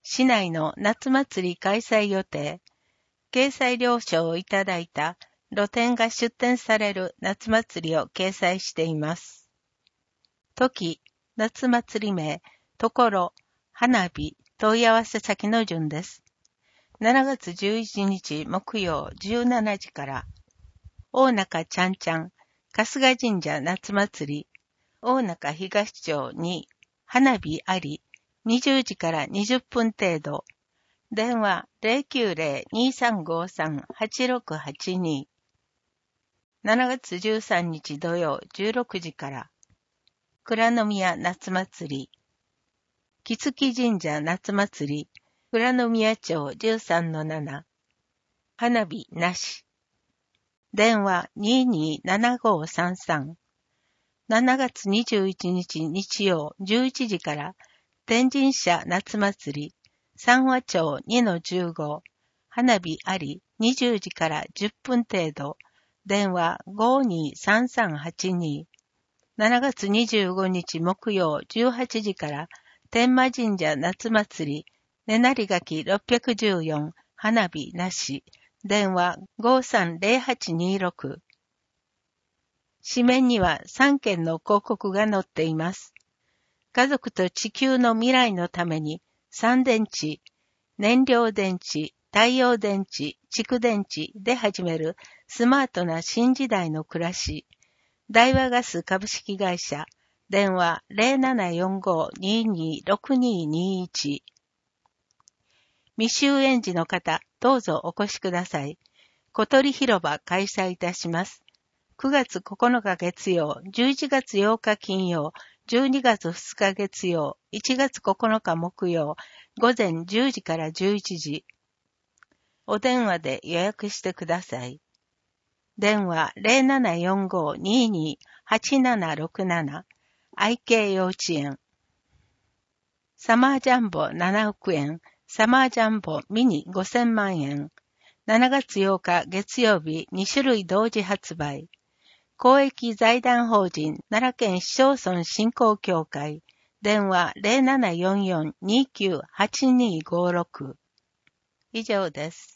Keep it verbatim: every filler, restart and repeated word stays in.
市内の夏祭り開催予定。掲載了承をいただいた露店が出店される夏祭りを掲載しています。時、夏祭り名、ところ、花火、問い合わせ先の順です。しちがつじゅういちにち木曜じゅうしちじから、大中ちゃんちゃん、春日神社夏祭り、大中東町に花火あり、にじゅうじからにじゅっぷん程度。電話 ゼロきゅうゼロ にさんごさん はちろくはちに。しちがつじゅうさんにち土曜じゅうろくじから、倉宮夏祭り、木月神社夏祭り、倉宮町 じゅうさんのなな。花火なし。電話 にーにーななごさんさん。しちがつにじゅういちにち日曜じゅういちじから、天神社夏祭り、三和町 にのじゅうご。花火ありにじゅうじからじゅっぷん程度。電話 ごーにーさんさんはちに。しちがつにじゅうごにち木曜じゅうはちじから、天満神社夏祭り、ねなり垣ろっぴゃくじゅうよん。花火なし。電話 ごーさんゼロはちにろく。紙面にはさんけんの広告が載っています。家族と地球の未来のために、三電池、燃料電池、太陽電池、蓄電池で始めるスマートな新時代の暮らし。大和ガス株式会社、電話 ゼロななよんご にーにーろくにーにーいち。未就園児の方、どうぞお越しください。小鳥広場開催いたします。くがつここのか月曜、じゅういちがつようか金曜、じゅうにがつふつか月曜、いちがつここのか木曜、午前じゅうじからじゅういちじ。お電話で予約してください。電話 ゼロななよんご にーにー はちななろくなな。アイケー 幼稚園。サマージャンボななおくえん。サマージャンボミニごせんまんえん。しちがつようか月曜日にしゅるい同時発売。公益財団法人奈良県市町村振興協会。電話 ゼロななよんよん にーきゅう はちにーごろく。以上です。